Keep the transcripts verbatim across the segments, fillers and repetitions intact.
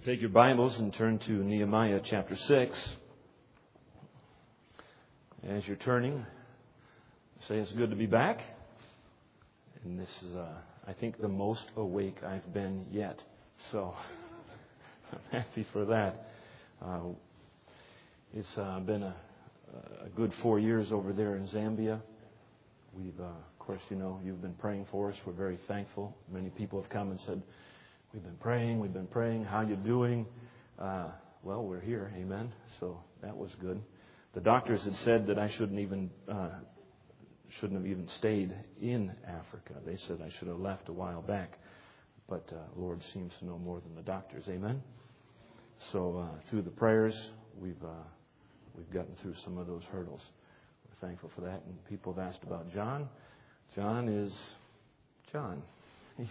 You take your Bibles and turn to Nehemiah chapter six. As you're turning, say it's good to be back. And this is, uh, I think, the most awake I've been yet. So I'm happy for that. Uh, it's uh, been a, a good four years over there in Zambia. We've, uh, of course, you know, you've been praying for us. We're very thankful. Many people have come and said, we've been praying, we've been praying. How you doing? Uh, well, we're here. Amen. So that was good. The doctors had said that I shouldn't even uh, shouldn't have even stayed in Africa. They said I should have left a while back. But uh, Lord seems to know more than the doctors. Amen. So uh, through the prayers, we've uh, we've gotten through some of those hurdles. We're thankful for that. And people have asked about John. John is John. He's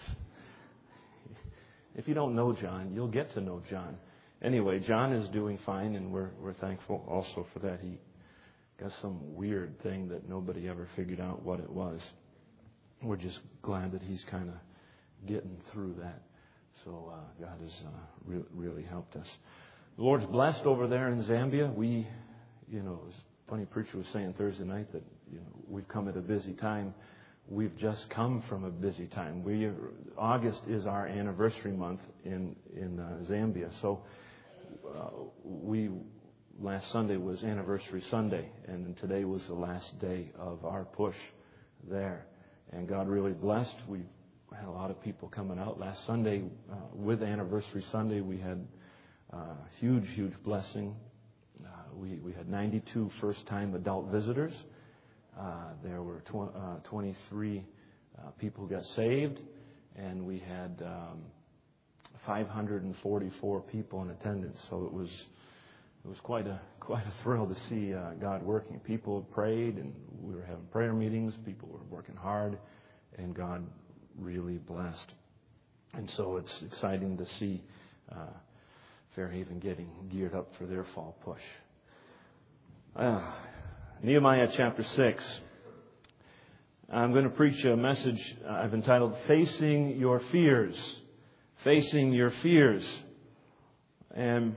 If you don't know John, you'll get to know John. Anyway, John is doing fine, and we're we're thankful also for that. He got some weird thing that nobody ever figured out what it was. We're just glad that he's kind of getting through that. So uh, God has uh, re- really helped us. The Lord's blessed over there in Zambia. We, you know, as funny preacher was saying Thursday night that you know we've come at a busy time. We've just come from a busy time. We August is our anniversary month in in uh, Zambia. So uh, we last Sunday was anniversary Sunday, and today was the last day of our push there. And God really blessed. We had a lot of people coming out last Sunday uh, with anniversary Sunday. We had uh, huge, huge blessing. Uh, we we had ninety-two first-time adult visitors. Uh, there were tw- uh, twenty-three uh, people who got saved, and we had um, five hundred forty-four people in attendance. So it was it was quite a quite a thrill to see uh, God working. People prayed, and we were having prayer meetings. People were working hard, and God really blessed. And so it's exciting to see uh, Fairhaven getting geared up for their fall push. Uh, Nehemiah chapter six. I'm going to preach a message I've entitled Facing Your Fears. Facing Your Fears. And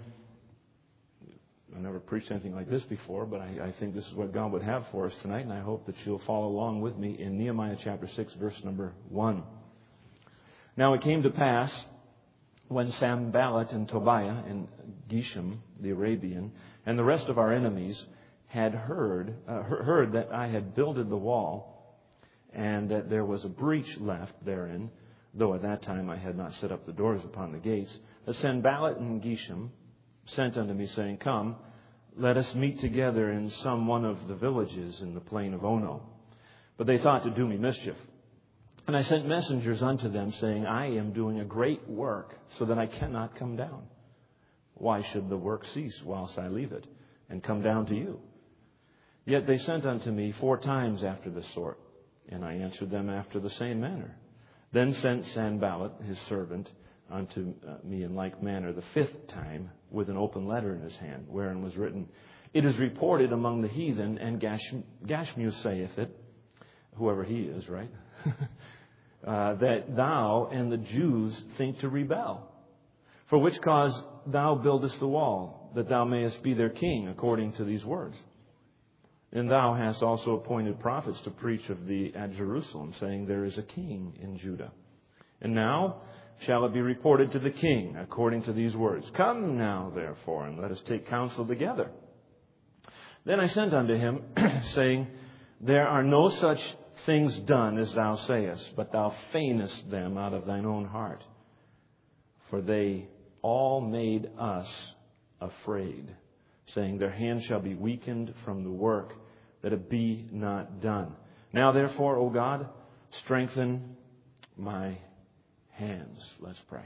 I've never preached anything like this before, but I, I think this is what God would have for us tonight, and I hope that you'll follow along with me in Nehemiah chapter six, verse number one. Now it came to pass when Sanballat and Tobiah and Geshem the Arabian and the rest of our enemies had heard uh, heard that I had builded the wall, and that there was a breach left therein, though at that time I had not set up the doors upon the gates, that Sanballat and Geshem sent unto me, saying, Come, let us meet together in some one of the villages in the plain of Ono. But they thought to do me mischief. And I sent messengers unto them, saying, I am doing a great work, so that I cannot come down. Why should the work cease whilst I leave it, and come down to you? Yet they sent unto me four times after this sort, and I answered them after the same manner. Then sent Sanballat his servant unto me in like manner the fifth time, with an open letter in his hand, wherein was written, It is reported among the heathen, and Gash- Gashmu saith it, whoever he is, right? uh, that thou and the Jews think to rebel. For which cause thou buildest the wall, that thou mayest be their king, according to these words. And thou hast also appointed prophets to preach of thee at Jerusalem, saying, There is a king in Judah. And now shall it be reported to the king, according to these words. Come now, therefore, and let us take counsel together. Then I sent unto him, saying, There are no such things done as thou sayest, but thou feignest them out of thine own heart. For they all made us afraid, saying, Their hands shall be weakened from the work, that it be not done. Now therefore, O God, strengthen my hands. Let's pray.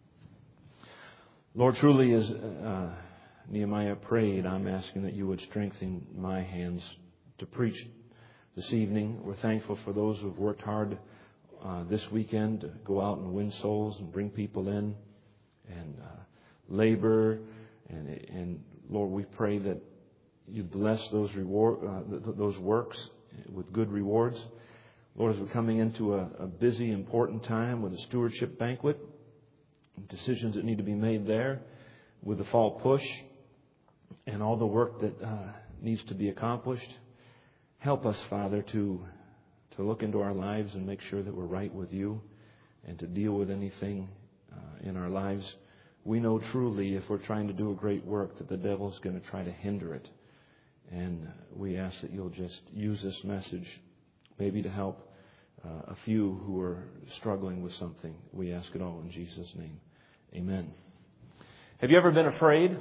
Lord, truly as uh, Nehemiah prayed, I'm asking that you would strengthen my hands to preach this evening. We're thankful for those who have worked hard uh, this weekend to go out and win souls and bring people in and uh, labor. And, and Lord, we pray that you bless those reward, uh, those works with good rewards. Lord, as we're coming into a, a busy, important time with a stewardship banquet, decisions that need to be made there with the fall push and all the work that uh, needs to be accomplished. Help us, Father, to to look into our lives and make sure that we're right with you and to deal with anything uh, in our lives. We know truly if we're trying to do a great work that the devil's going to try to hinder it. And we ask that you'll just use this message maybe to help uh, a few who are struggling with something. We ask it all in Jesus' name. Amen. Have you ever been afraid?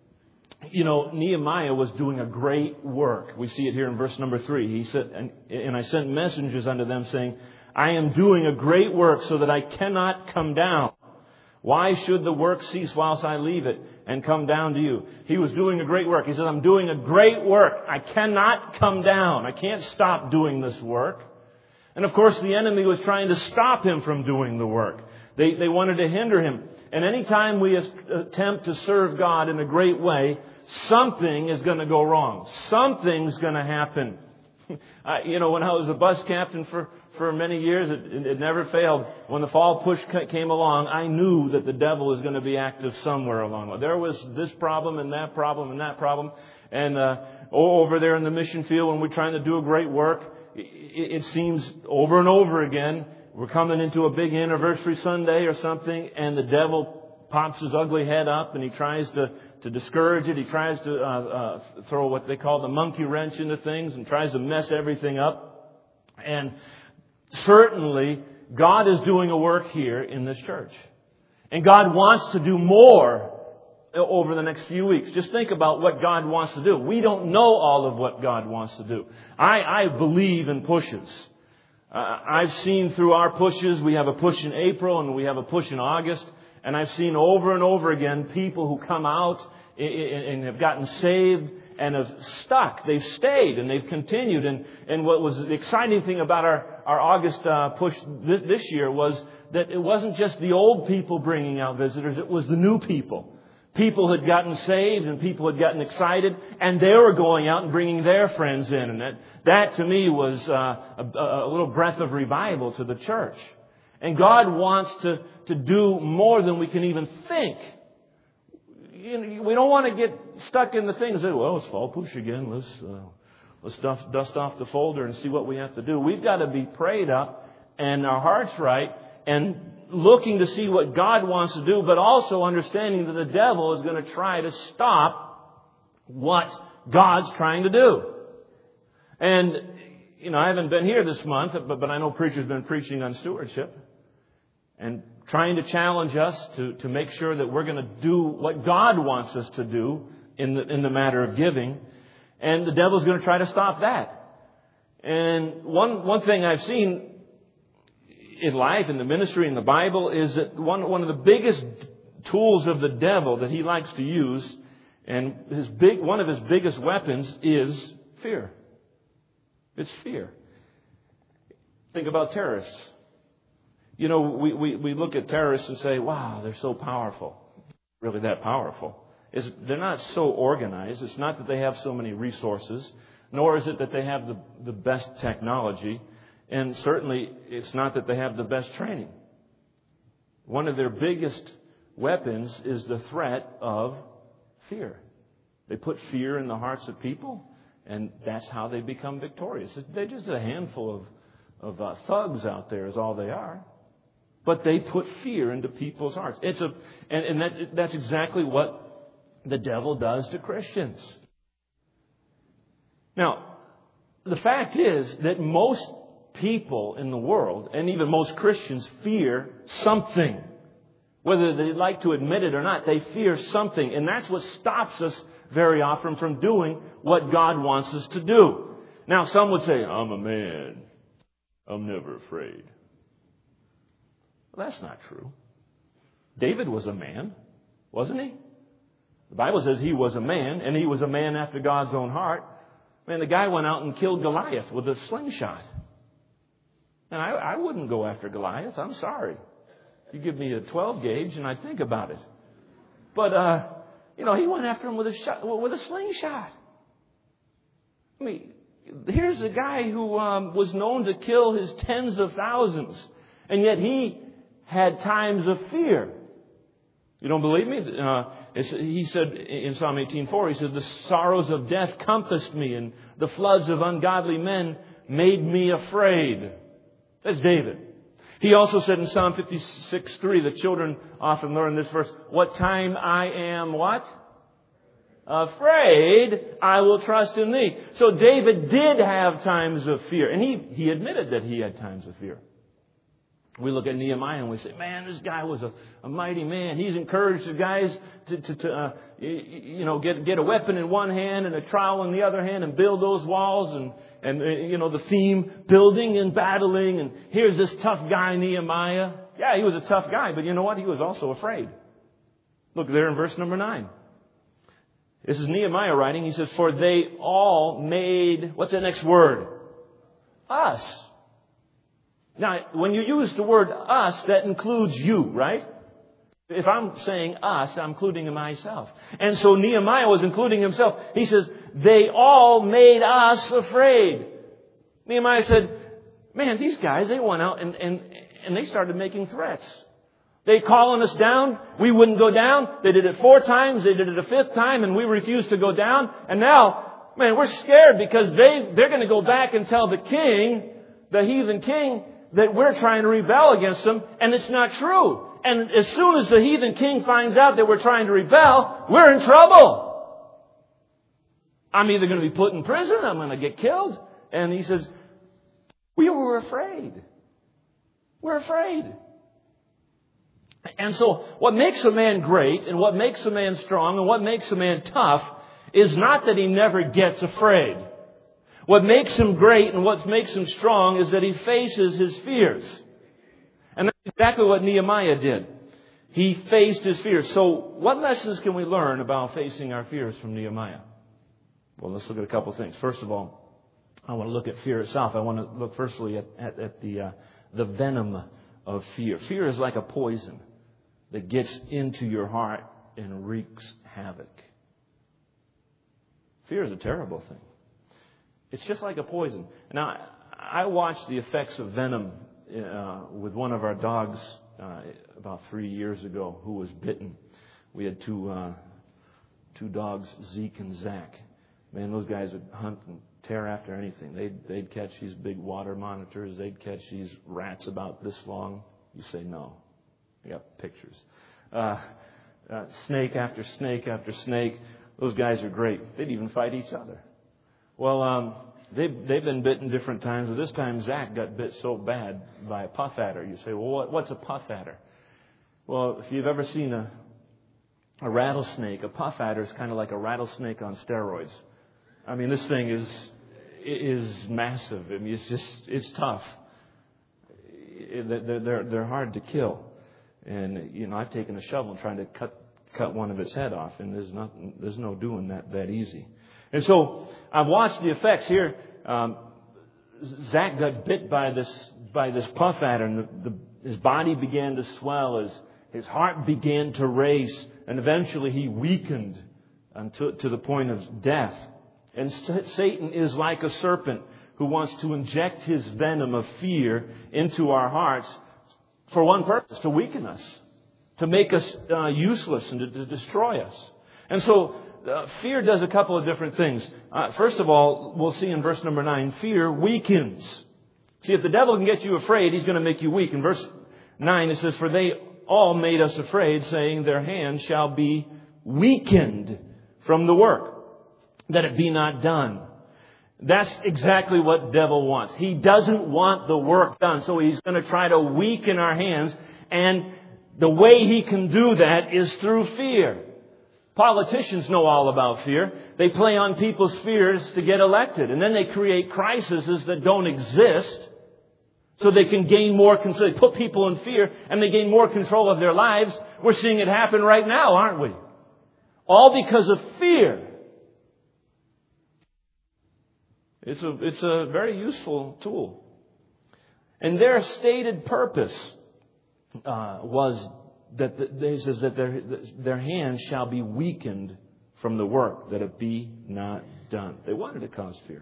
You know, Nehemiah was doing a great work. We see it here in verse number three. He said, and, and I sent messengers unto them saying, I am doing a great work so that I cannot come down. Why should the work cease whilst I leave it and come down to you? He was doing a great work. He said, I'm doing a great work. I cannot come down. I can't stop doing this work. And of course, the enemy was trying to stop him from doing the work. They, they wanted to hinder him. And anytime we attempt to serve God in a great way, something is going to go wrong. Something's going to happen. I, you know, when I was a bus captain for, for many years, it, it, it never failed. When the fall push came along, I knew that the devil was going to be active somewhere along the way. There was this problem and that problem and that problem. And uh, over there in the mission field, when we're trying to do a great work, it, it seems over and over again, we're coming into a big anniversary Sunday or something, and the devil pops his ugly head up and he tries to, to discourage it. He tries to uh, uh, throw what they call the monkey wrench into things and tries to mess everything up. And certainly, God is doing a work here in this church. And God wants to do more over the next few weeks. Just think about what God wants to do. We don't know all of what God wants to do. I, I believe in pushes. Uh, I've seen through our pushes, we have a push in April and we have a push in August. And I've seen over and over again people who come out and have gotten saved and have stuck. They've stayed and they've continued. And, and what was the exciting thing about our, our August uh, push th- this year was that it wasn't just the old people bringing out visitors. It was the new people. People had gotten saved and people had gotten excited, and they were going out and bringing their friends in. And that, that to me was uh, a, a little breath of revival to the church. And God wants to, to do more than we can even think. You know, we don't want to get stuck in the things that, well, it's fall push again. Let's, uh, let's dust, dust off the folder and see what we have to do. We've got to be prayed up and our hearts right and looking to see what God wants to do, but also understanding that the devil is going to try to stop what God's trying to do. And, you know, I haven't been here this month, but, but I know preachers have been preaching on stewardship and trying to challenge us to, to make sure that we're going to do what God wants us to do in the, in the matter of giving. And the devil's going to try to stop that. And one, one thing I've seen in life, in the ministry, in the Bible, is that one, one of the biggest tools of the devil that he likes to use, and his big, one of his biggest weapons is fear. It's fear. Think about terrorists. You know, we, we, we look at terrorists and say, wow, they're so powerful. Really that powerful. It's, they're not so organized. It's not that they have so many resources, nor is it that they have the, the best technology. And certainly, it's not that they have the best training. One of their biggest weapons is the threat of fear. They put fear in the hearts of people, and that's how they become victorious. They're just a handful of, of uh, thugs out there is all they are. But they put fear into people's hearts. It's a, and, and that, that's exactly what the devil does to Christians. Now, the fact is that most people in the world, and even most Christians, fear something. Whether they like to admit it or not, they fear something. And that's what stops us very often from doing what God wants us to do. Now, some would say, I'm a man. I'm never afraid. Well, that's not true. David was a man, wasn't he? The Bible says he was a man, and he was a man after God's own heart. Man, the guy went out and killed Goliath with a slingshot. And I, I wouldn't go after Goliath. I'm sorry. You give me a twelve gauge and I'd think about it. But, uh, you know, he went after him with a shot, with a slingshot. I mean, here's a guy who um, was known to kill his tens of thousands. And yet he had times of fear. You don't believe me? Uh, he said in Psalm eighteen four, he said, the sorrows of death compassed me, and the floods of ungodly men made me afraid. That's David. He also said in Psalm fifty-six three, the children often learn this verse, what time I am what? Afraid, I will trust in thee. So David did have times of fear. And he, he admitted that he had times of fear. We look at Nehemiah and we say, man, this guy was a, a mighty man. He's encouraged the guys to, to, to uh, you know, get, get a weapon in one hand and a trowel in the other hand and build those walls. And, and uh, you know, the theme, building and battling. And here's this tough guy, Nehemiah. Yeah, he was a tough guy, but you know what? He was also afraid. Look there in verse number nine. This is Nehemiah writing. He says, for they all made, what's the next word? Us. Now, when you use the word us, that includes you, right? If I'm saying us, I'm including myself. And so Nehemiah was including himself. He says, they all made us afraid. Nehemiah said, man, these guys, they went out and, and, and they started making threats. They calling us down. We wouldn't go down. They did it four times. They did it a fifth time, and we refused to go down. And now, man, we're scared because they, they're going to go back and tell the king, the heathen king, that we're trying to rebel against them, and it's not true. And as soon as the heathen king finds out that we're trying to rebel, we're in trouble. I'm either going to be put in prison, I'm going to get killed. And he says, we were afraid. We're afraid. And so what makes a man great and what makes a man strong and what makes a man tough is not that he never gets afraid. What makes him great and what makes him strong is that he faces his fears. And that's exactly what Nehemiah did. He faced his fears. So what lessons can we learn about facing our fears from Nehemiah? Well, let's look at a couple of things. First of all, I want to look at fear itself. I want to look firstly at, at, at the, uh, the venom of fear. Fear is like a poison that gets into your heart and wreaks havoc. Fear is a terrible thing. It's just like a poison. Now, I watched the effects of venom uh, with one of our dogs uh, about three years ago who was bitten. We had two uh, two dogs, Zeke and Zach. Man, those guys would hunt and tear after anything. They'd, they'd catch these big water monitors. They'd catch these rats about this long. You say no. You got pictures. Uh, uh, snake after snake after snake. Those guys are great. They'd even fight each other. Well, um, they've, they've been bitten different times. But this time, Zach got bit so bad by a puff adder. You say, well, what, what's a puff adder? Well, if you've ever seen a, a rattlesnake, a puff adder is kind of like a rattlesnake on steroids. I mean, this thing is is massive. I mean, it's just, it's tough. They're, they're, they're hard to kill. And, you know, I've taken a shovel and trying to cut cut one of its head off, and there's not, there's no doing that that easy. And so I've watched the effects here. Um, Zach got bit by this by this puff adder, and the, the, his body began to swell, his his heart began to race, and eventually he weakened until to the point of death. And Satan is like a serpent who wants to inject his venom of fear into our hearts for one purpose: to weaken us, to make us uh, useless, and to, to destroy us. And so uh, fear does a couple of different things. Uh, first of all, we'll see in verse number nine, fear weakens. See, if the devil can get you afraid, he's going to make you weak. In verse nine, it says, for they all made us afraid, saying, their hands shall be weakened from the work, that it be not done. That's exactly what the devil wants. He doesn't want the work done, so he's going to try to weaken our hands. And the way he can do that is through fear. Politicians know all about fear. They play on people's fears to get elected. And then they create crises that don't exist so they can gain more control. They put people in fear and they gain more control of their lives. We're seeing it happen right now, aren't we? All because of fear. It's a, it's a very useful tool. And their stated purpose uh, was that the, they says that their their hands shall be weakened from the work, that it be not done. They wanted to cause fear.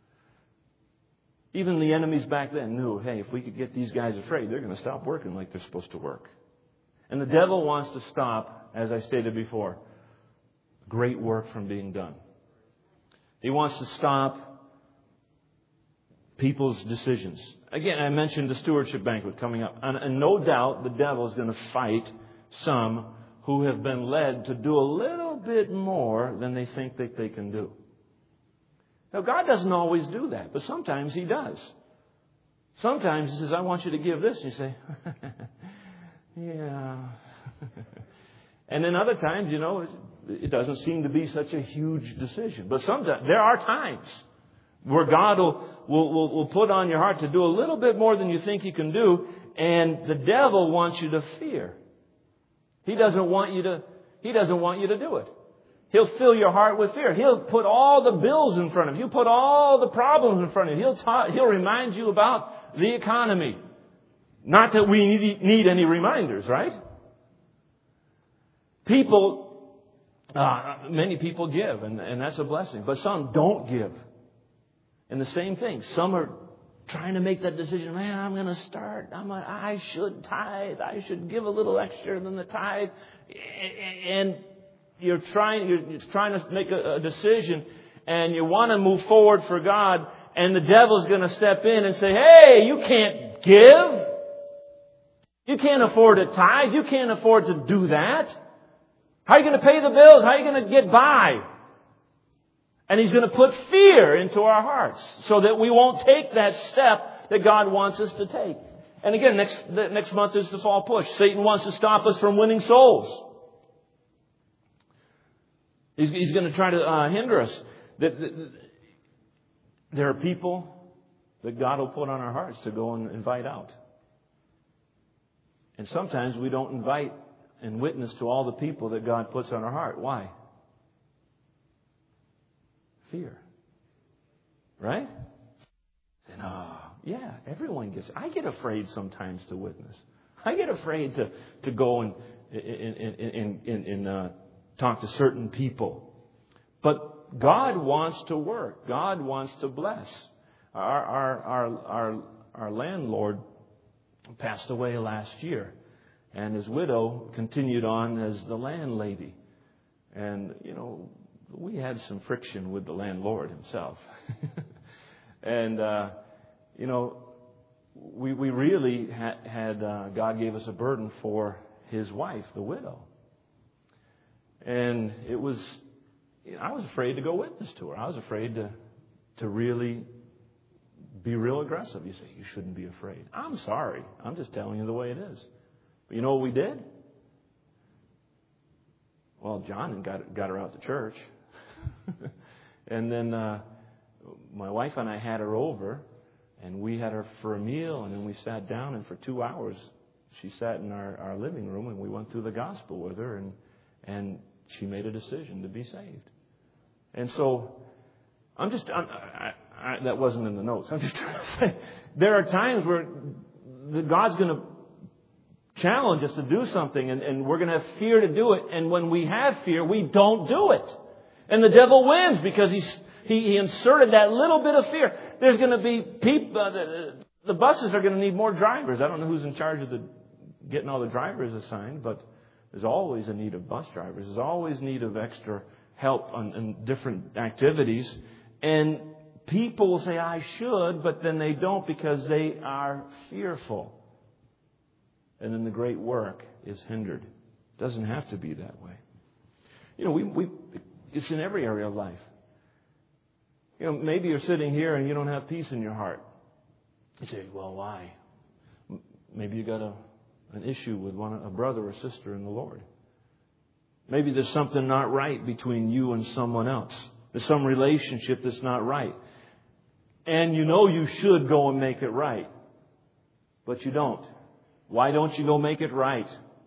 Even the enemies back then knew, hey, if we could get these guys afraid, they're going to stop working like they're supposed to work. And the devil wants to stop, as I stated before, great work from being done. He wants to stop people's decisions. Again, I mentioned the stewardship banquet coming up. And, and no doubt the devil is going to fight some who have been led to do a little bit more than they think that they can do. Now, God doesn't always do that, but sometimes He does. Sometimes He says, I want you to give this. And you say, yeah. And then other times, you know, it doesn't seem to be such a huge decision. But sometimes, there are times where God will, will, will, will put on your heart to do a little bit more than you think you can do. And the devil wants you to fear. He doesn't want you to, he doesn't want you to do it. He'll fill your heart with fear. He'll put all the bills in front of you. He'll put all the problems in front of you. He'll ta- he'll remind you about the economy. Not that we need, need any reminders, right? People, uh, many people give, and, and that's a blessing. But some don't give. And the same thing. Some are trying to make that decision. Man, I'm going to start. I'm a, I should tithe. I should give a little extra than the tithe. And you're trying, you're trying to make a, a decision, and you want to move forward for God, and the devil's going to step in and say, hey, you can't give. You can't afford to tithe. You can't afford to do that. How are you going to pay the bills? How are you going to get by? And he's going to put fear into our hearts so that we won't take that step that God wants us to take. And again, next next month is the fall push. Satan wants to stop us from winning souls. He's, he's going to try to uh, hinder us. That, that, there are people that God will put on our hearts to go and invite out. And sometimes we don't invite and witness to all the people that God puts on our heart. Why? Fear. Right? And, oh, yeah, everyone gets... I get afraid sometimes to witness. I get afraid to, to go and, and, and, and, and uh, talk to certain people. But God wants to work. God wants to bless. Our, our, our, our, our landlord passed away last year. And his widow continued on as the landlady. And, you know, we had some friction with the landlord himself. and, uh, you know, we we really ha- had, uh, God gave us a burden for his wife, the widow. And it was, you know, I was afraid to go witness to her. I was afraid to, to really be real aggressive. You say, you shouldn't be afraid. I'm sorry. I'm just telling you the way it is. But you know what we did? Well, John got, got her out to church. and then uh, my wife and I had her over, and we had her for a meal, and then we sat down, and for two hours she sat in our, our living room, and we went through the gospel with her, and and she made a decision to be saved. And so I'm just, I'm, I, I, that wasn't in the notes. I'm just trying to say, there are times where God's going to challenge us to do something, and, and we're going to have fear to do it. And when we have fear, we don't do it. And the devil wins because he's, he, he inserted that little bit of fear. There's going to be people, uh, the, the buses are going to need more drivers. I don't know who's in charge of the getting all the drivers assigned, but there's always a need of bus drivers. There's always need of extra help on, on different activities. And people will say, I should, but then they don't because they are fearful. And then the great work is hindered. It doesn't have to be that way. You know, we, we it's in every area of life. You know, maybe you're sitting here and you don't have peace in your heart. You say, well, why? Maybe you got a, an issue with one, a brother or sister in the Lord. Maybe there's something not right between you and someone else. There's some relationship that's not right. And you know you should go and make it right. But you don't. Why don't you go make it right?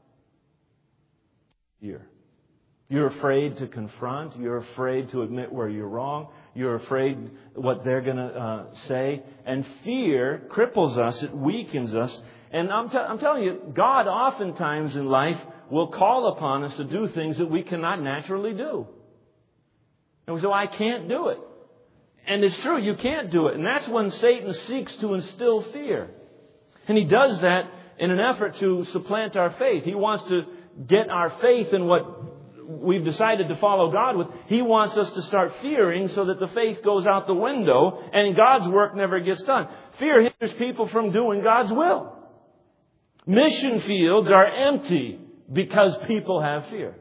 Fear. You're afraid to confront. You're afraid to admit where you're wrong. You're afraid what they're going to uh, say. And fear cripples us. It weakens us. And I'm, t- I'm telling you, God oftentimes in life will call upon us to do things that we cannot naturally do. And we say, well, I can't do it. And it's true, you can't do it. And that's when Satan seeks to instill fear. And he does that in an effort to supplant our faith. He wants to get our faith in what we've decided to follow God with. He wants us to start fearing so that the faith goes out the window and God's work never gets done. Fear hinders people from doing God's will. Mission fields are empty because people have fear.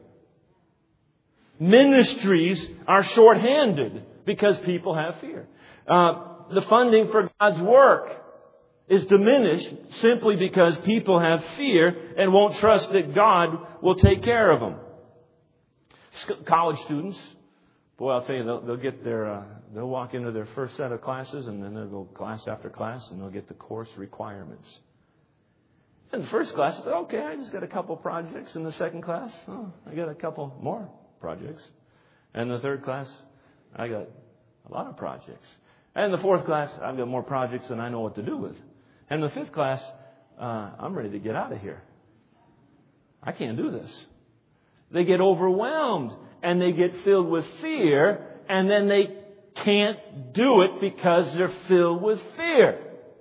Ministries are short-handed because people have fear. Uh, the funding for God's work is diminished simply because people have fear and won't trust that God will take care of them. College students, boy, I'll tell you, they'll, they'll get their, uh, they'll walk into their first set of classes and then they'll go class after class and they'll get the course requirements. In the first class, okay, I just got a couple projects. In the second class, oh, I got a couple more projects. And the third class, I got a lot of projects. And the fourth class, I've got more projects than I know what to do with. And the fifth class, uh, I'm ready to get out of here. I can't do this. They get overwhelmed and they get filled with fear, and then they can't do it because they're filled with fear.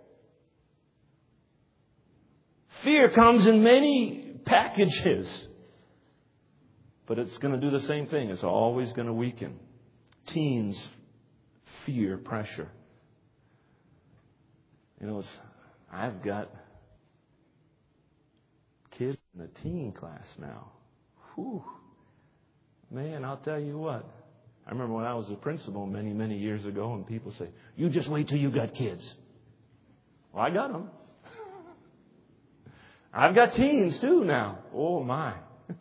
Fear comes in many packages, but it's going to do the same thing. It's always going to weaken. Teens fear pressure. You know, it's, I've got kids in a teen class now. Whew. Man, I'll tell you what. I remember when I was a principal many, many years ago, and people say, you just wait till you got kids. Well, I got them. I've got teens too now. Oh, my.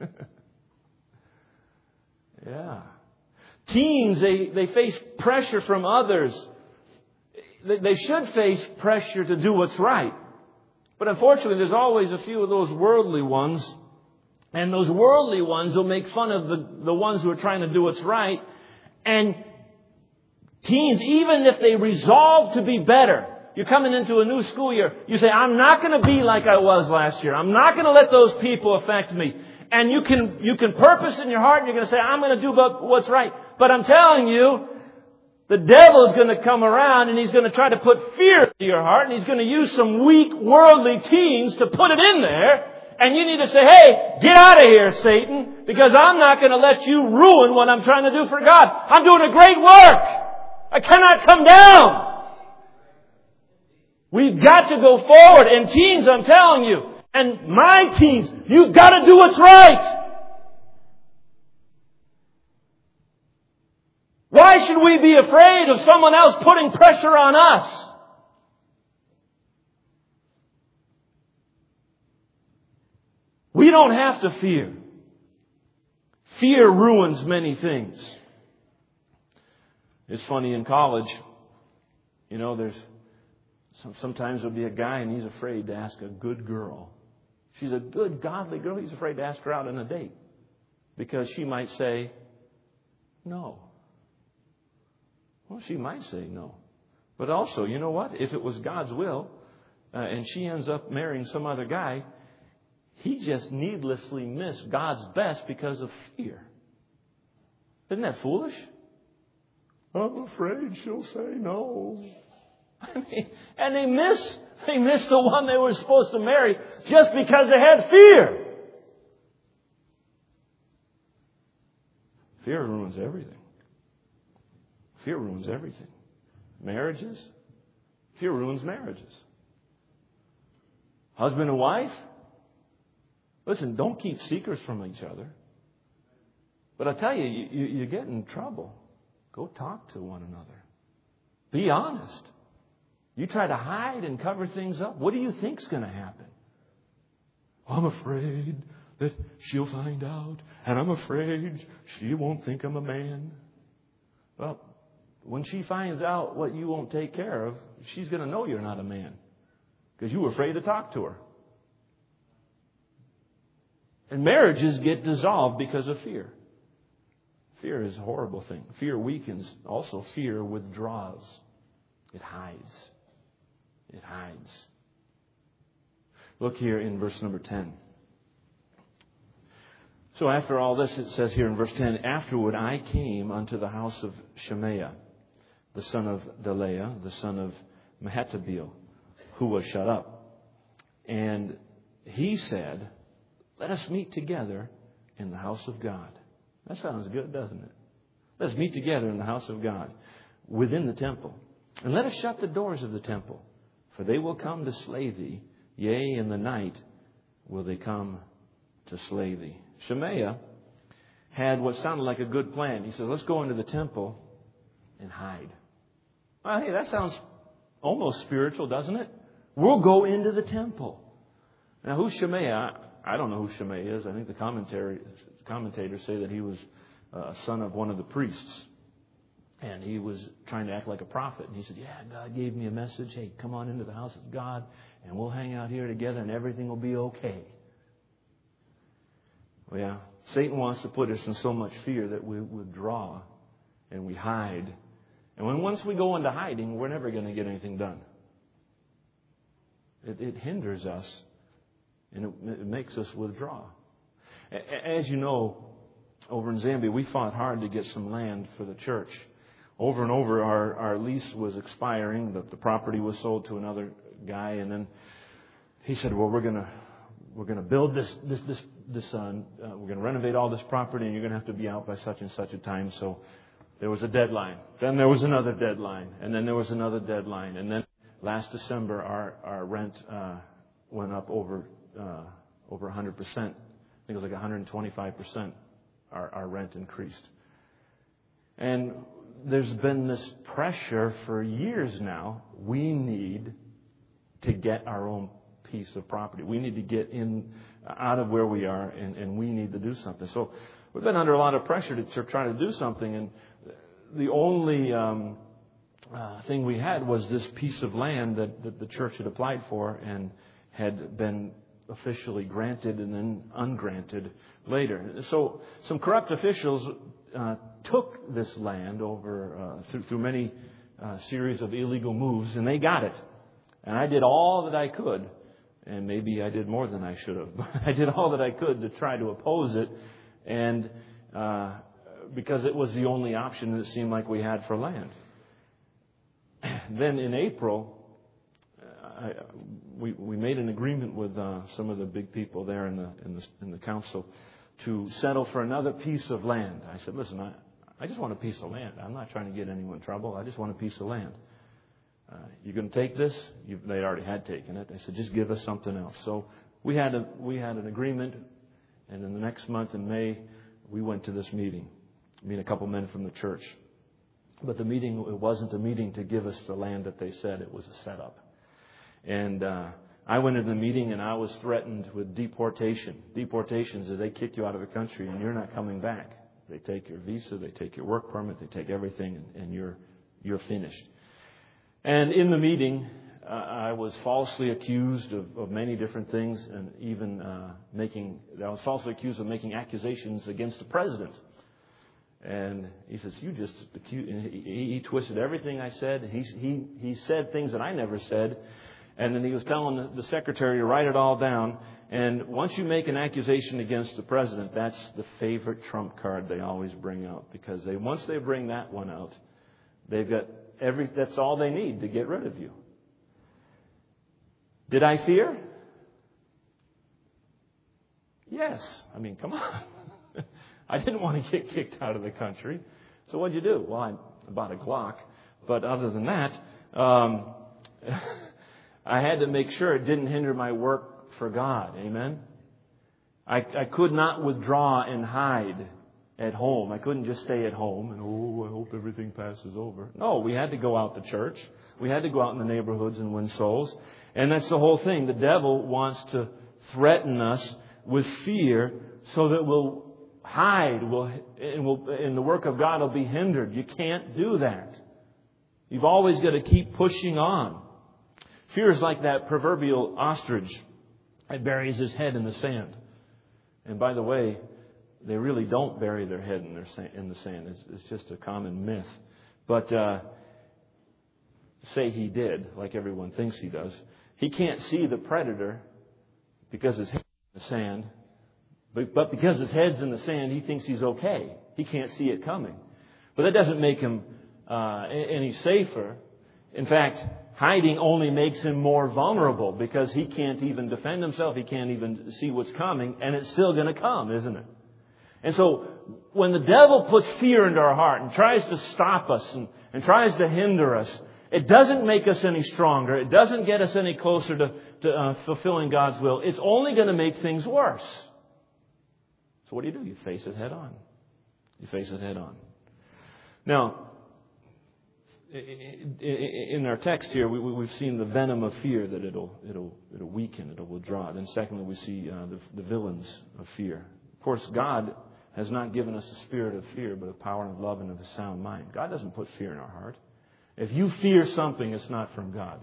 Yeah. Teens, they, they face pressure from others. They, they should face pressure to do what's right. But unfortunately, there's always a few of those worldly ones. And those worldly ones will make fun of the, the ones who are trying to do what's right. And teens, even if they resolve to be better, you're coming into a new school year, you say, I'm not going to be like I was last year. I'm not going to let those people affect me. And you can, you can purpose in your heart and you're going to say, I'm going to do what's right. But I'm telling you, the devil is going to come around and he's going to try to put fear into your heart, and he's going to use some weak worldly teens to put it in there. And you need to say, hey, get out of here, Satan, because I'm not going to let you ruin what I'm trying to do for God. I'm doing a great work. I cannot come down. We've got to go forward. And teens, I'm telling you, and my teens, you've got to do what's right. Why should we be afraid of someone else putting pressure on us? We don't have to fear. Fear ruins many things. It's funny, in college, you know, there's sometimes there'll be a guy and he's afraid to ask a good girl. She's a good, godly girl. He's afraid to ask her out on a date because she might say no. Well, she might say no. But also, you know what? If it was God's will uh, and she ends up marrying some other guy, he just needlessly missed God's best because of fear. Isn't that foolish? I'm afraid she'll say no. I mean, and they miss, they missed the one they were supposed to marry just because they had fear. Fear ruins everything. Fear ruins everything. Marriages. Fear ruins marriages. Husband and wife. Listen, don't keep secrets from each other. But I tell you, you, you, you get in trouble. Go talk to one another. Be honest. You try to hide and cover things up. What do you think's going to happen? I'm afraid that she'll find out, and I'm afraid she won't think I'm a man. Well, when she finds out what you won't take care of, she's going to know you're not a man because you were afraid to talk to her. And marriages get dissolved because of fear. Fear is a horrible thing. Fear weakens. Also, fear withdraws. It hides. It hides. Look here in verse number ten. So after all this, it says here in verse ten, afterward I came unto the house of Shemaiah, the son of Delaiah, the son of Mehetabeel, who was shut up. And he said, let us meet together in the house of God. That sounds good, doesn't it? Let's meet together in the house of God within the temple. And let us shut the doors of the temple, for they will come to slay thee. Yea, in the night will they come to slay thee. Shemaiah had what sounded like a good plan. He says, let's go into the temple and hide. Well, hey, that sounds almost spiritual, doesn't it? We'll go into the temple. Now, who's Shemaiah? I don't know who Shemaiah is. I think the commentary, commentators say that he was a son of one of the priests. And he was trying to act like a prophet. And he said, yeah, God gave me a message. Hey, come on into the house of God, and we'll hang out here together, and everything will be okay. Well, yeah, Satan wants to put us in so much fear that we withdraw and we hide. And when once we go into hiding, we're never going to get anything done. It, it hinders us, and it, it makes us withdraw. As you know, over in Zambia, we fought hard to get some land for the church. Over and over, our, our lease was expiring. The, the property was sold to another guy, and then he said, "Well, we're gonna we're gonna build this this this this. Uh, uh, we're gonna renovate all this property, and you're gonna have to be out by such and such a time." So there was a deadline. Then there was another deadline, and then there was another deadline, and then last December, our our rent uh, went up over uh, over one hundred percent. I think it was like one hundred twenty-five percent. Our, our rent increased. And there's been this pressure for years now. We need to get our own piece of property. We need to get in out of where we are, and, and we need to do something. So we've been under a lot of pressure to, to try to do something. And the only um, uh, thing we had was this piece of land that, that the church had applied for and had been officially granted and then ungranted later. So some corrupt officials uh, took this land over uh, through, through many uh, series of illegal moves, and they got it. And I did all that I could, and maybe I did more than I should have, but I did all that I could to try to oppose it, and uh, because it was the only option that seemed like we had for land. Then in April, I, we we made an agreement with uh, some of the big people there in the in the in the council to settle for another piece of land. I said, listen, I, I just want a piece of land. I'm not trying to get anyone in trouble. I just want a piece of land. Uh, you're going to take this? You, they already had taken it. They said, just give us something else. So we had a we had an agreement, and in the next month in May, we went to this meeting. I mean, a couple men from the church. But the meeting, it wasn't a meeting to give us the land that they said. It was a setup. And uh, I went into the meeting, and I was threatened with deportation. Deportations is they kick you out of the country, and you're not coming back. They take your visa, they take your work permit, they take everything, and, and you're you're finished. And in the meeting, uh, I was falsely accused of, of many different things, and even uh, making I was falsely accused of making accusations against the president. And he says, "You just accused." And he, he twisted everything I said. He he he said things that I never said. And then he was telling the, the secretary to write it all down. And once you make an accusation against the president, that's the favorite trump card they always bring out, because they once they bring that one out, they've got every. That's all they need to get rid of you. Did I fear? Yes. I mean, come on. I didn't want to get kicked out of the country. So what'd you do? Well, I bought a Glock. But other than that, um, I had to make sure it didn't hinder my work for God. Amen? I, I could not withdraw and hide at home. I couldn't just stay at home and, oh, I hope everything passes over. No, we had to go out to church. We had to go out in the neighborhoods and win souls. And that's the whole thing. The devil wants to threaten us with fear so that we'll hide, we'll, and, we'll, and the work of God will be hindered. You can't do that. You've always got to keep pushing on. Fear is like that proverbial ostrich that buries his head in the sand. And by the way, they really don't bury their head in, their sa- in the sand. It's, it's just a common myth. But uh, say he did, like everyone thinks he does. He can't see the predator because his head's in the sand. But, but because his head's in the sand, he thinks he's okay. He can't see it coming. But that doesn't make him uh, any safer. In fact, hiding only makes him more vulnerable because he can't even defend himself. He can't even see what's coming. And it's still going to come, isn't it? And so when the devil puts fear into our heart and tries to stop us and, and tries to hinder us, it doesn't make us any stronger. It doesn't get us any closer to, to uh, fulfilling God's will. It's only going to make things worse. So what do you do? You face it head on. You face it head on. Now, in our text here, we, we've seen the venom of fear that it'll it'll it'll weaken, it will withdraw. Then, secondly, we see uh, the, the villains of fear. Of course, God has not given us a spirit of fear, but of power and of love and of a sound mind. God doesn't put fear in our heart. If you fear something, it's not from God.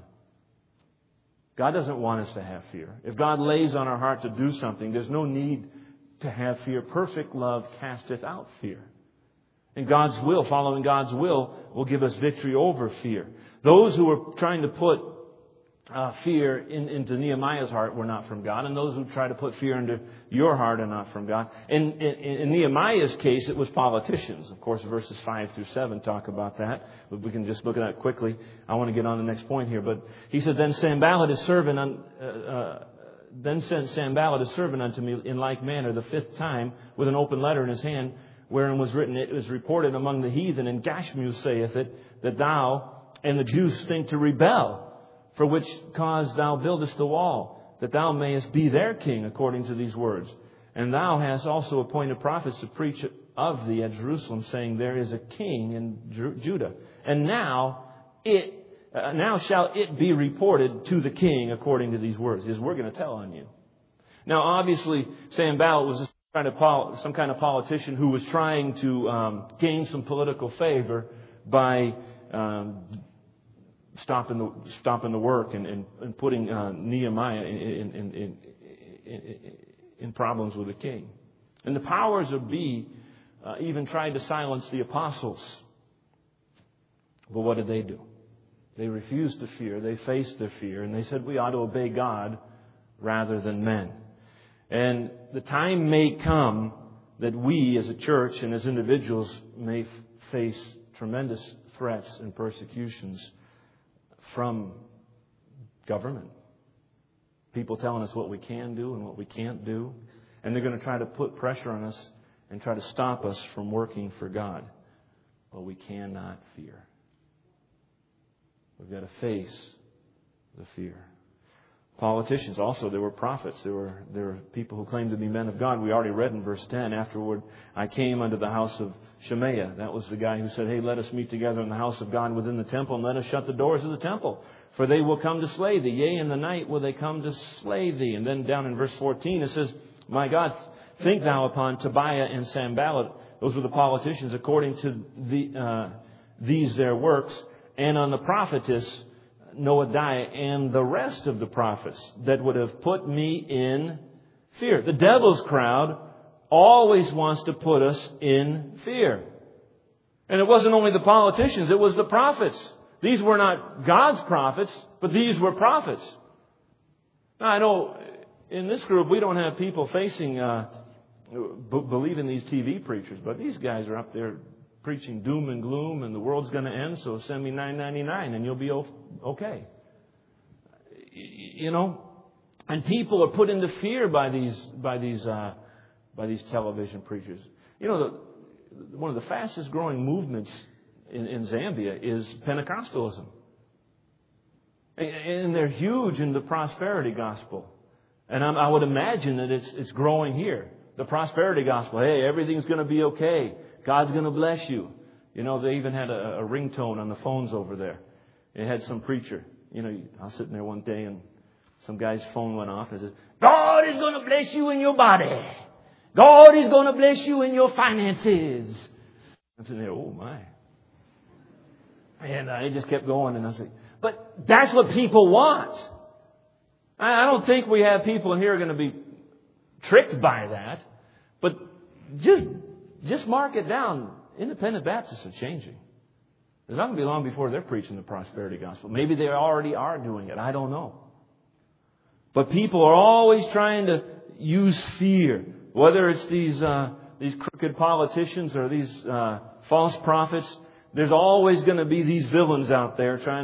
God doesn't want us to have fear. If God lays on our heart to do something, there's no need to have fear. Perfect love casteth out fear. And God's will, following God's will, will give us victory over fear. Those who are trying to put uh, fear in, into Nehemiah's heart were not from God. And those who try to put fear into your heart are not from God. In, in, in Nehemiah's case, it was politicians. Of course, verses five through seven talk about that. But we can just look at that quickly. I want to get on the next point here. But he said, Then Sanballat his servant... Un, uh, uh, Then sent Sanballat his servant unto me in like manner the fifth time with an open letter in his hand, wherein was written, It was reported among the heathen, and Gashmu saith it, that thou and the Jews think to rebel, for which cause thou buildest the wall, that thou mayest be their king, according to these words. And thou hast also appointed prophets to preach of thee at Jerusalem, saying, There is a king in Judah. And now it uh, now shall it be reported to the king according to these words. He says, we're going to tell on you. Now, obviously, Sanballat was just Kind of pol- some kind of politician who was trying to um, gain some political favor by um, stopping the stopping the work and, and, and putting uh, Nehemiah in, in, in, in, in problems with the king. And the powers of be uh, even tried to silence the apostles. But what did they do? They refused to fear. They faced their fear, and they said we ought to obey God rather than men. And the time may come that we as a church and as individuals may f- face tremendous threats and persecutions from government. People telling us what we can do and what we can't do. And they're going to try to put pressure on us and try to stop us from working for God. But we cannot fear. We've got to face the fear. Politicians also, there were prophets. There were there were people who claimed to be men of God. We already read in verse ten, afterward I came unto the house of Shemaiah. That was the guy who said, hey, let us meet together in the house of God within the temple, and let us shut the doors of the temple. For they will come to slay thee. Yea, in the night will they come to slay thee. And then down in verse fourteen it says, my God, think thou upon Tobiah and Sanballat. Those were the politicians according to the, uh, these their works. And on the prophetess Noadiah and the rest of the prophets that would have put me in fear. The devil's crowd always wants to put us in fear. And it wasn't only the politicians, it was the prophets. These were not God's prophets, but these were prophets. Now, I know in this group we don't have people facing, uh, b- believing these T V preachers, but these guys are up there preaching doom and gloom, and the world's going to end, so send me nine ninety-nine and you'll be okay. You know, and people are put into fear by these by these uh, by these television preachers. You know, the, one of the fastest growing movements in, in Zambia is Pentecostalism, and they're huge in the prosperity gospel. And I'm, I would imagine that it's it's growing here. The prosperity gospel. Hey, everything's going to be okay. God's going to bless you. You know, they even had a, a ringtone on the phones over there. It had some preacher. You know, I was sitting there one day and some guy's phone went off and said, God is going to bless you in your body. God is going to bless you in your finances. I'm sitting there, oh my. And I just kept going and I was like, but that's what people want. I don't think we have people in here who are going to be tricked by that. But just... Just mark it down. Independent Baptists are changing. It's not going to be long before they're preaching the prosperity gospel. Maybe they already are doing it. I don't know. But people are always trying to use fear. Whether it's these uh, these crooked politicians or these uh, false prophets, there's always going to be these villains out there trying to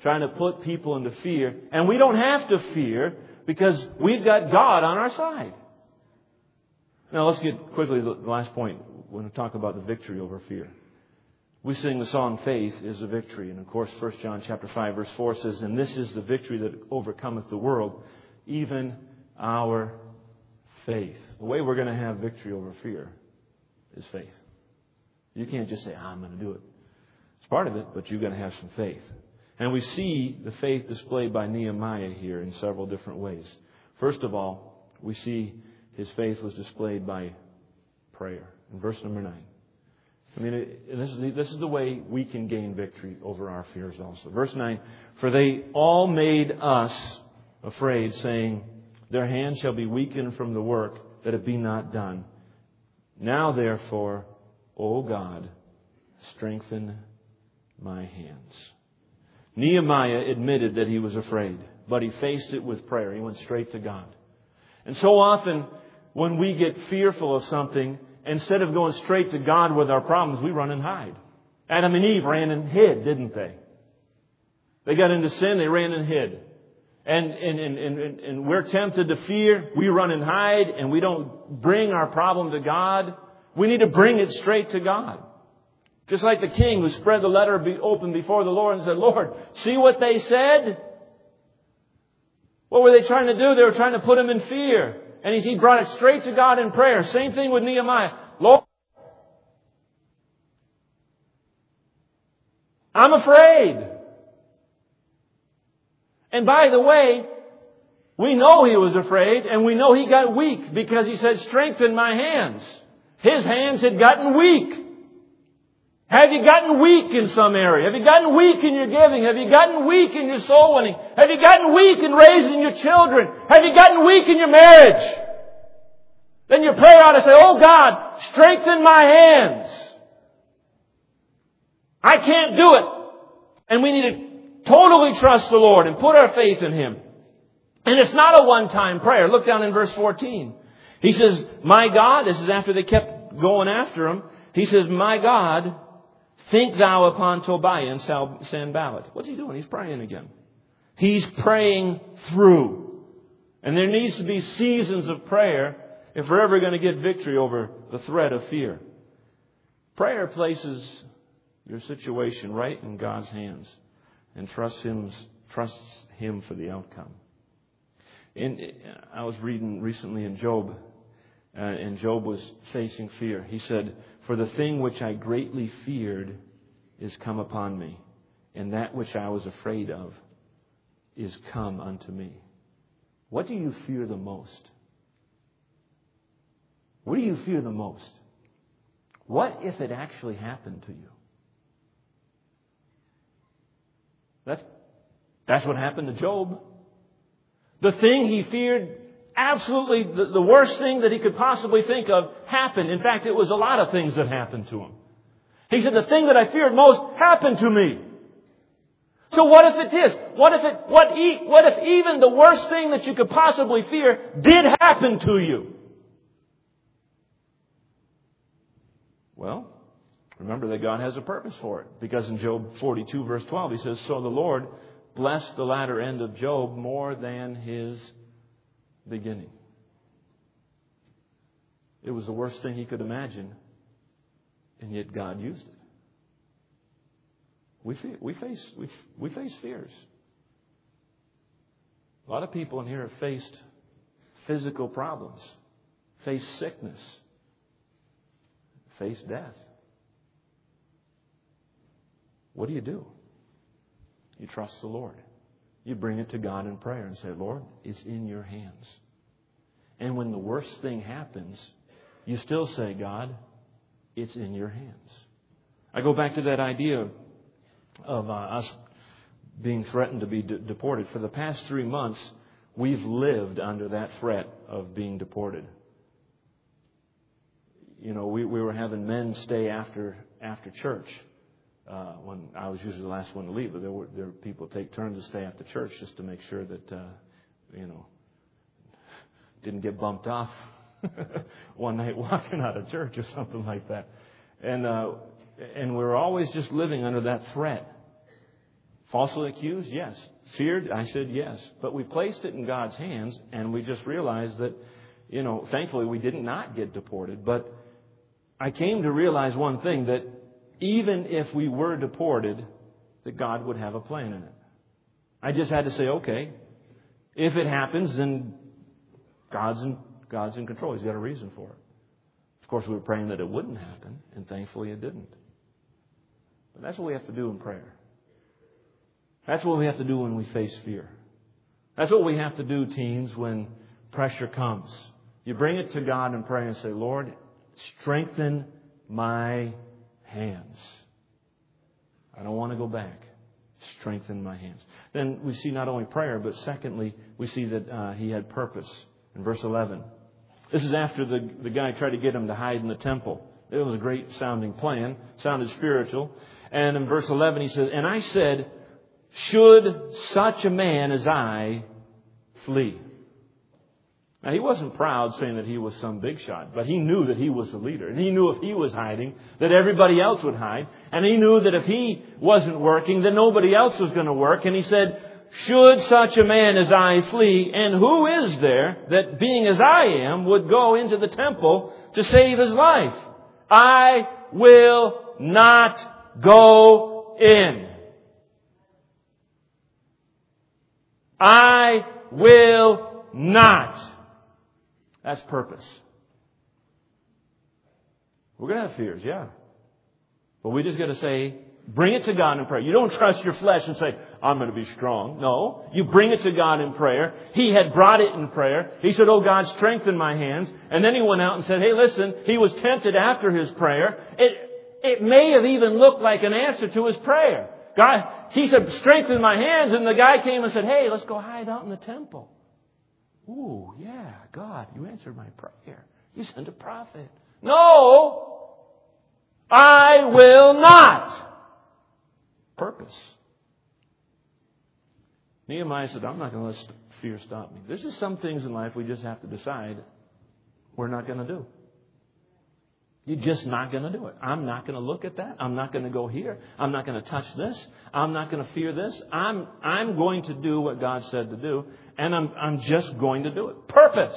trying to put people into fear. And we don't have to fear because we've got God on our side. Now let's get quickly to the last point when we talk about the victory over fear. We sing the song, Faith is a Victory. And of course, First John chapter five, verse four says, and this is the victory that overcometh the world, even our faith. The way we're going to have victory over fear is faith. You can't just say, I'm going to do it. It's part of it, but you've got to have some faith. And we see the faith displayed by Nehemiah here in several different ways. First of all, we see his faith was displayed by prayer. In verse number nine. I mean, it, this, is the, this is the way we can gain victory over our fears also. Verse nine, for they all made us afraid, saying, their hands shall be weakened from the work, that it be not done. Now therefore, O God, strengthen my hands. Nehemiah admitted that he was afraid, but he faced it with prayer. He went straight to God. And so often, when we get fearful of something, instead of going straight to God with our problems, we run and hide. Adam and Eve ran and hid, didn't they? They got into sin, they ran and hid. And, and, and, and, and we're tempted to fear. We run and hide, and we don't bring our problem to God. We need to bring it straight to God. Just like the king who spread the letter open before the Lord and said, Lord, see what they said? What were they trying to do? They were trying to put him in fear. And he brought it straight to God in prayer. Same thing with Nehemiah. Lord, I'm afraid. And by the way, we know he was afraid, and we know he got weak because he said, strengthen my hands. His hands had gotten weak. Have you gotten weak in some area? Have you gotten weak in your giving? Have you gotten weak in your soul winning? Have you gotten weak in raising your children? Have you gotten weak in your marriage? Then your prayer ought to say, oh God, strengthen my hands. I can't do it. And we need to totally trust the Lord and put our faith in Him. And it's not a one-time prayer. Look down in verse fourteen. He says, my God, this is after they kept going after him. He says, my God, think thou upon Tobiah and Sanballat. What's he doing? He's praying again. He's praying through. And there needs to be seasons of prayer if we're ever going to get victory over the threat of fear. Prayer places your situation right in God's hands and trusts Him, trusts Him for the outcome. In, I was reading recently in Job, uh, and Job was facing fear. He said, for the thing which I greatly feared is come upon me, and that which I was afraid of is come unto me. What do you fear the most? What do you fear the most? What if it actually happened to you? That's, that's what happened to Job. The thing he feared, absolutely the, the worst thing that he could possibly think of, happened. In fact, it was a lot of things that happened to him. He said, the thing that I feared most happened to me. So what if it is? What if it, what, e, what if even the worst thing that you could possibly fear did happen to you? Well, remember that God has a purpose for it. Because in Job forty-two verse twelve, He says, so the Lord blessed the latter end of Job more than his beginning. It was the worst thing he could imagine, and yet God used it. We fear, we face we we face fears. A lot of people in here have faced physical problems, faced sickness, faced death. What do you do? You trust the Lord. You bring it to God in prayer and say, Lord, it's in your hands. And when the worst thing happens, you still say, God, it's in your hands. I go back to that idea of uh, us being threatened to be de- deported. For the past three months, we've lived under that threat of being deported. You know, we, we were having men stay after after church. Uh, when I was usually the last one to leave, but there were there were people take turns to stay after church just to make sure that uh, you know didn't get bumped off one night walking out of church or something like that. And uh, and we were always just living under that threat. Falsely accused? Yes. Feared? I said yes. But we placed it in God's hands, and we just realized that, you know, thankfully we did not get deported. But I came to realize one thing, that even if we were deported, that God would have a plan in it. I just had to say, okay, if it happens, then God's in, God's in control. He's got a reason for it. Of course, we were praying that it wouldn't happen, and thankfully it didn't. But that's what we have to do in prayer. That's what we have to do when we face fear. That's what we have to do, teens, when pressure comes. You bring it to God and pray and say, Lord, strengthen my hands. I don't want to go back. Strengthen my hands. Then we see not only prayer, but secondly, we see that uh, he had purpose. In verse eleven. This is after the, the guy tried to get him to hide in the temple. It was a great sounding plan. Sounded spiritual. And in verse eleven he says, and I said, should such a man as I flee? Now, he wasn't proud saying that he was some big shot, but he knew that he was the leader. And he knew if he was hiding, that everybody else would hide. And he knew that if he wasn't working, that nobody else was going to work. And he said, should such a man as I flee? And who is there that, being as I am, would go into the temple to save his life? I will not go in. I will not. That's purpose. We're going to have fears, yeah. But we just got to say, bring it to God in prayer. You don't trust your flesh and say, I'm going to be strong. No. You bring it to God in prayer. He had brought it in prayer. He said, oh God, strengthen my hands. And then he went out and said, hey, listen, he was tempted after his prayer. It, it may have even looked like an answer to his prayer. God, he said, strengthen my hands. And the guy came and said, hey, let's go hide out in the temple. Ooh, yeah, God, you answered my prayer. You sent a prophet. No, I will not. Purpose. Nehemiah said, I'm not going to let fear stop me. There's just some things in life we just have to decide we're not going to do. You're just not going to do it. I'm not going to look at that. I'm not going to go here. I'm not going to touch this. I'm not going to fear this. I'm I'm going to do what God said to do, and I'm I'm just going to do it. Purpose.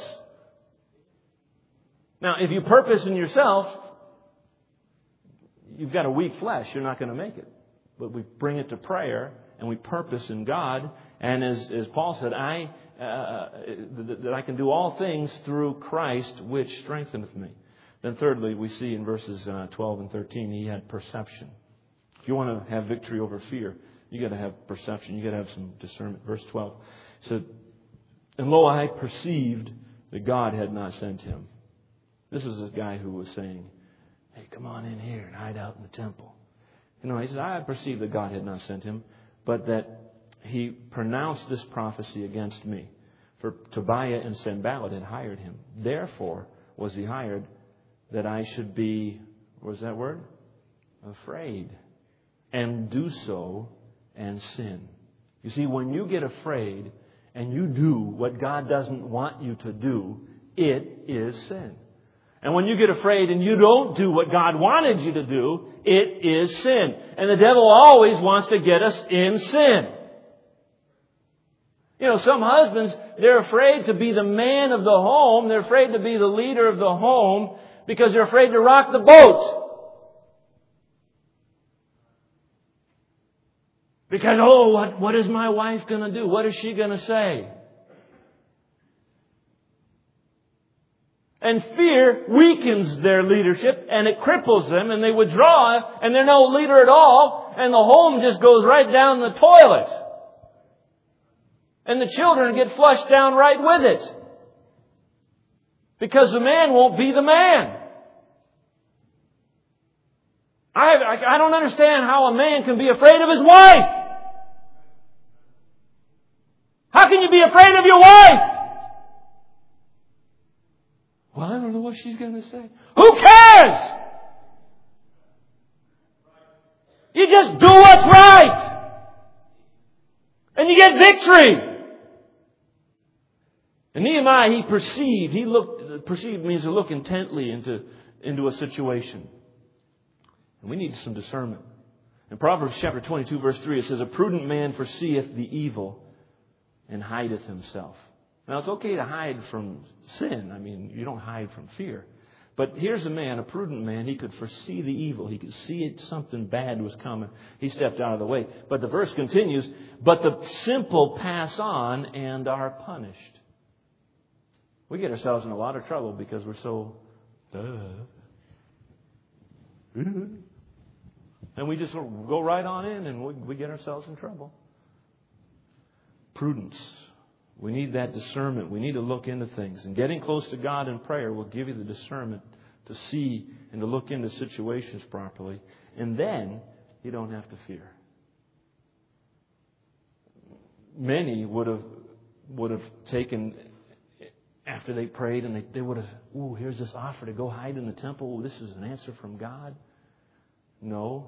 Now, if you purpose in yourself, you've got a weak flesh. You're not going to make it. But we bring it to prayer, and we purpose in God. And as as Paul said, I uh, that I can do all things through Christ, which strengtheneth me. Then thirdly, we see in verses uh, twelve and thirteen, he had perception. If you want to have victory over fear, you got to have perception. You got to have some discernment. Verse twelve said, and lo, I perceived that God had not sent him. This is a guy who was saying, hey, come on in here and hide out in the temple. You know, he said, I perceived that God had not sent him, but that he pronounced this prophecy against me. For Tobiah and Sanballat had hired him. Therefore was he hired, that I should be, what was that word? Afraid. And do so and sin. You see, when you get afraid and you do what God doesn't want you to do, it is sin. And when you get afraid and you don't do what God wanted you to do, it is sin. And the devil always wants to get us in sin. You know, some husbands, they're afraid to be the man of the home. They're afraid to be the leader of the home, because they're afraid to rock the boat. Because, oh, what, what is my wife going to do? What is she going to say? And fear weakens their leadership, and it cripples them, and they withdraw, and they're no leader at all, and the home just goes right down the toilet. And the children get flushed down right with it. Because the man won't be the man. I, I, I don't understand how a man can be afraid of his wife. How can you be afraid of your wife? Well, I don't know what she's going to say. Who cares? You just do what's right. And you get victory. And Nehemiah, he perceived, he looked, perceived means to look intently into, into a situation. And we need some discernment. In Proverbs chapter twenty-two, verse three, it says, a prudent man foreseeth the evil and hideth himself. Now, it's okay to hide from sin. I mean, you don't hide from fear. But here's a man, a prudent man. He could foresee the evil. He could see it, something bad was coming. He stepped out of the way. But the verse continues, but the simple pass on and are punished. We get ourselves in a lot of trouble because we're so... Duh. And we just go right on in and we, we get ourselves in trouble. Prudence. We need that discernment. We need to look into things. And getting close to God in prayer will give you the discernment to see and to look into situations properly. And then you don't have to fear. Many would have would have taken, after they prayed, and they, they would have, ooh, here's this offer to go hide in the temple. This is an answer from God. No.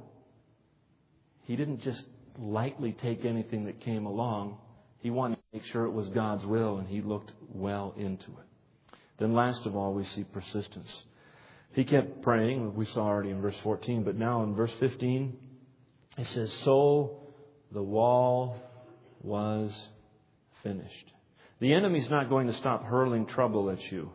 He didn't just lightly take anything that came along. He wanted to make sure it was God's will, and he looked well into it. Then last of all, we see persistence. He kept praying, we saw already in verse fourteen, but now in verse fifteen, it says, so the wall was finished. The enemy's not going to stop hurling trouble at you.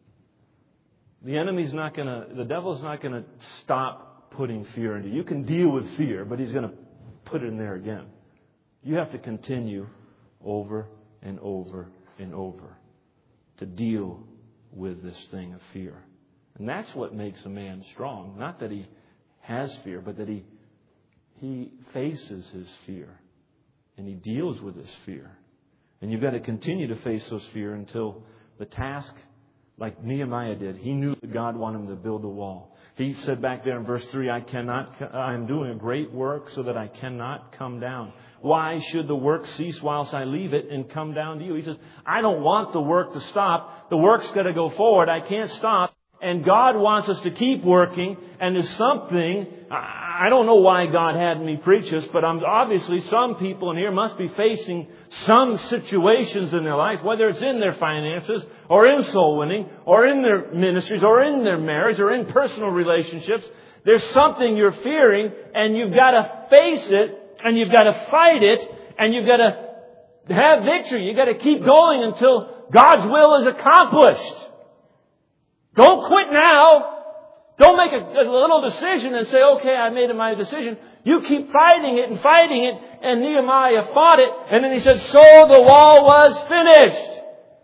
The enemy's not going to, the devil's not going to stop putting fear into you. You can deal with fear, but he's going to put it in there again. You have to continue over and over and over to deal with this thing of fear. And that's what makes a man strong. Not that he has fear, but that he he faces his fear. And he deals with his fear. And you've got to continue to face those fear until the task, like Nehemiah did, he knew that God wanted him to build a wall. He said back there in verse three, I cannot, I am doing a great work so that I cannot come down. Why should the work cease whilst I leave it and come down to you? He says, I don't want the work to stop. The work's got to go forward. I can't stop. And God wants us to keep working. And there's something, I don't know why God had me preach this, but I'm, obviously some people in here must be facing some situations in their life, whether it's in their finances or in soul winning or in their ministries or in their marriage or in personal relationships. There's something you're fearing, and you've got to face it, and you've got to fight it, and you've got to have victory. You've got to keep going until God's will is accomplished. Don't quit now. Don't make a, a little decision and say, okay, I made my decision. You keep fighting it and fighting it. And Nehemiah fought it. And then he said, so the wall was finished.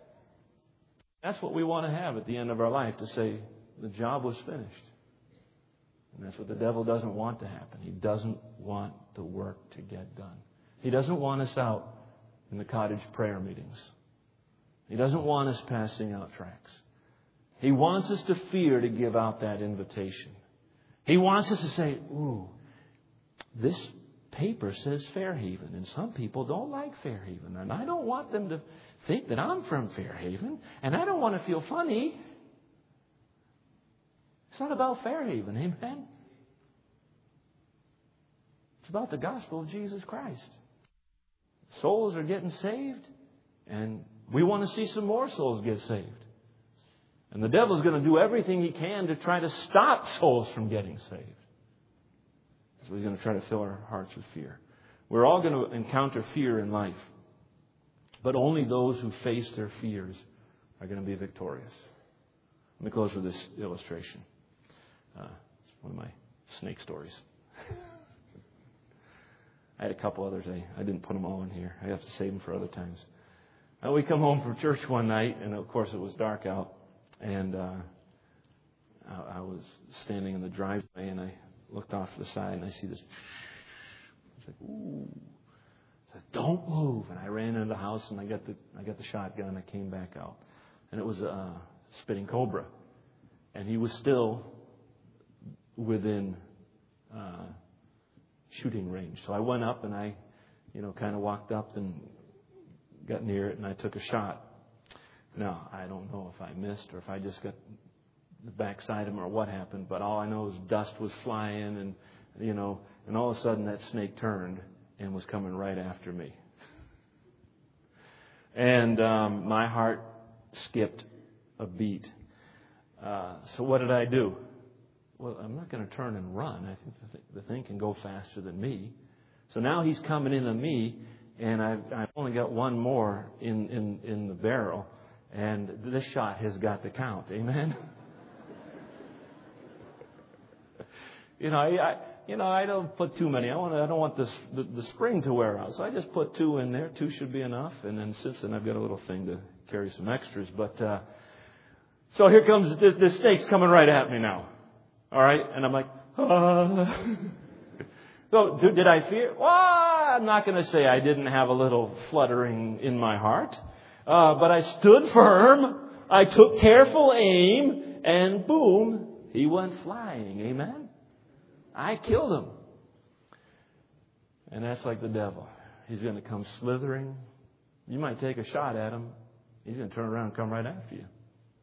That's what we want to have at the end of our life, to say the job was finished. And that's what the devil doesn't want to happen. He doesn't want the work to get done. He doesn't want us out in the cottage prayer meetings. He doesn't want us passing out tracts. He wants us to fear to give out that invitation. He wants us to say, ooh, this paper says Fairhaven, and some people don't like Fairhaven. And I don't want them to think that I'm from Fairhaven, and I don't want to feel funny. It's not about Fairhaven, amen? It's about the gospel of Jesus Christ. Souls are getting saved, and we want to see some more souls get saved. And the devil's going to do everything he can to try to stop souls from getting saved. So he's going to try to fill our hearts with fear. We're all going to encounter fear in life. But only those who face their fears are going to be victorious. Let me close with this illustration. Uh, it's one of my snake stories. I had a couple others. I, I didn't put them all in here. I have to save them for other times. Uh, we come home from church one night, and of course it was dark out. And uh, I, I was standing in the driveway, and I looked off to the side, and I see this. I was like, ooh. I said, don't move. And I ran into the house, and I got the I got the shotgun, and I came back out. And it was a spitting cobra. And he was still within uh, shooting range. So I went up, and I, you know, kind of walked up and got near it, and I took a shot. Now, I don't know if I missed or if I just got the backside of him or what happened, but all I know is dust was flying, and, you know, and all of a sudden that snake turned and was coming right after me. And um, my heart skipped a beat. Uh, so what did I do? well, I'm not going to turn and run. I think the, th- the thing can go faster than me. So now he's coming into me, and I've, I've only got one more in, in, in the barrel, and this shot has got to count. Amen? you know, I, I you know I don't put too many. I want I don't want this the, the spring to wear out, so I just put two in there. Two should be enough, and then since then I've got a little thing to carry some extras. But uh, so here comes the, the snake's coming right at me now. All right, and I'm like, ah. So did I fear? Well, I'm not going to say I didn't have a little fluttering in my heart. Uh, but I stood firm. I took careful aim. And boom, he went flying. Amen? I killed him. And that's like the devil. He's going to come slithering. You might take a shot at him. He's going to turn around and come right after you.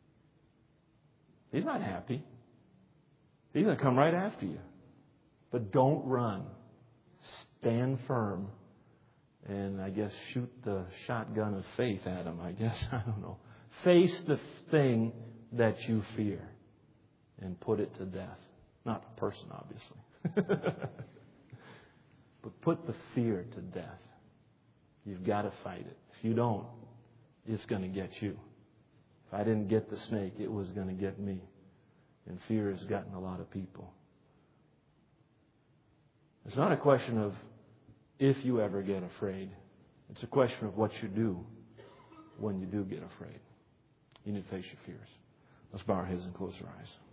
He's not happy. He's going to come right after you. But don't run. Stand firm. And I guess shoot the shotgun of faith at him, I guess. I don't know. Face the thing that you fear and put it to death. Not the person, obviously. But put the fear to death. You've got to fight it. If you don't, it's going to get you. If I didn't get the snake, it was going to get me. And fear has gotten a lot of people. It's not a question of if you ever get afraid. It's a question of what you do when you do get afraid. You need to face your fears. Let's bow our heads and close our eyes.